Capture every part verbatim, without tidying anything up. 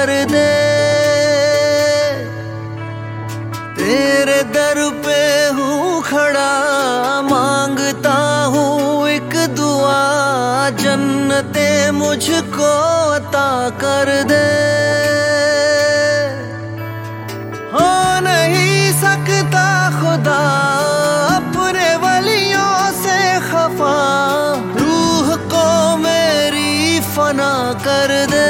कर दे। तेरे दर पे हूँ खड़ा, मांगता हूँ एक दुआ, जन्नते मुझको अता कर दे। हो नहीं सकता खुदा अपने वलियों से खफा, रूह को मेरी फना कर दे।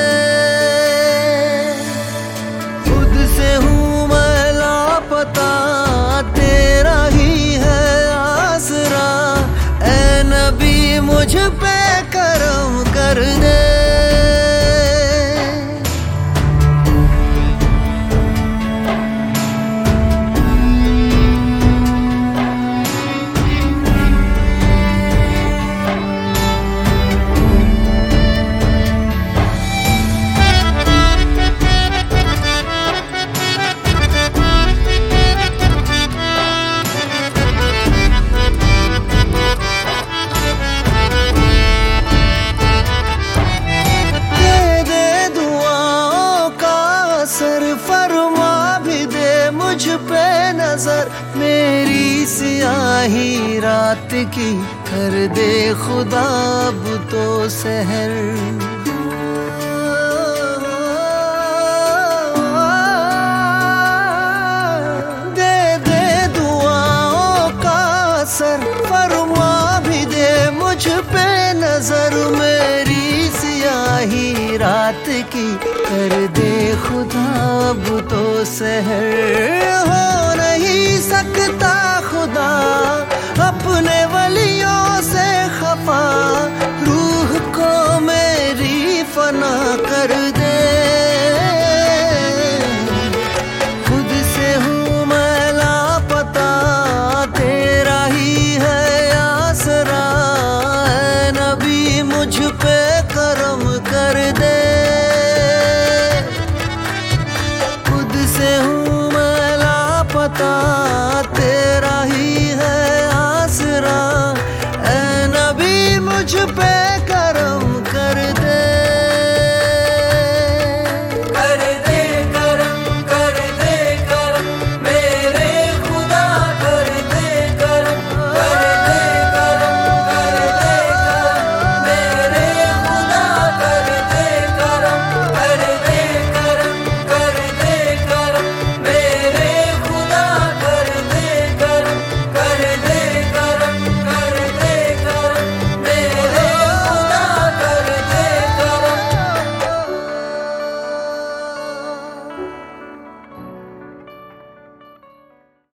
खुद से हूँ मैं लापता, तेरा ही है आसरा, ऐ नबी मुझ पे करम कर दे। फरमा भी दे मुझ पे नजर, मेरी सियाही रात की कर दे खुदा अब तो सहर। दे दे दुआओं का असर, फरमा भी दे मुझ पे नजर, मेरी सियाही रात की कर दे खुदा अब तो सहर। हो नहीं सकता